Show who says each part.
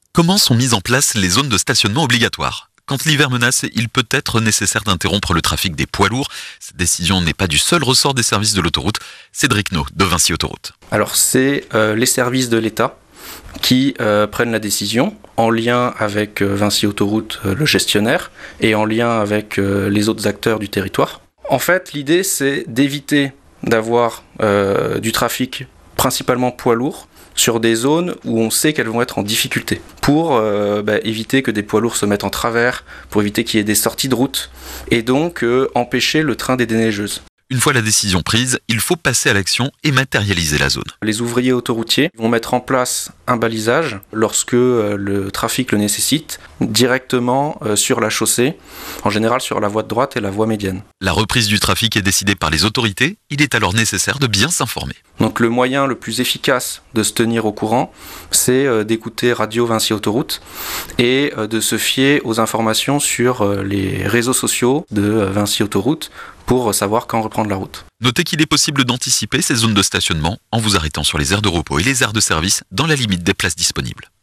Speaker 1: Comment sont mises en place les zones de stationnement obligatoires ? Quand l'hiver menace, il peut être nécessaire d'interrompre le trafic des poids lourds. Cette décision n'est pas du seul ressort des services de l'autoroute. Cédric Naud, de Vinci Autoroute.
Speaker 2: Alors c'est les services de l'État qui prennent la décision en lien avec Vinci Autoroute, le gestionnaire, et en lien avec les autres acteurs du territoire. En fait, l'idée c'est d'éviter d'avoir du trafic principalement poids lourds sur des zones où on sait qu'elles vont être en difficulté, pour éviter que des poids lourds se mettent en travers, pour éviter qu'il y ait des sorties de route, et donc empêcher le train des déneigeuses.
Speaker 1: Une fois la décision prise, il faut passer à l'action et matérialiser la zone.
Speaker 2: Les ouvriers autoroutiers vont mettre en place un balisage lorsque le trafic le nécessite, directement sur la chaussée, en général sur la voie de droite et la voie médiane.
Speaker 1: La reprise du trafic est décidée par les autorités, il est alors nécessaire de bien s'informer.
Speaker 2: Donc le moyen le plus efficace de se tenir au courant, c'est d'écouter Radio Vinci Autoroute et de se fier aux informations sur les réseaux sociaux de Vinci Autoroute pour savoir quand reprendre la route.
Speaker 1: Notez qu'il est possible d'anticiper ces zones de stationnement en vous arrêtant sur les aires de repos et les aires de service dans la limite des places disponibles.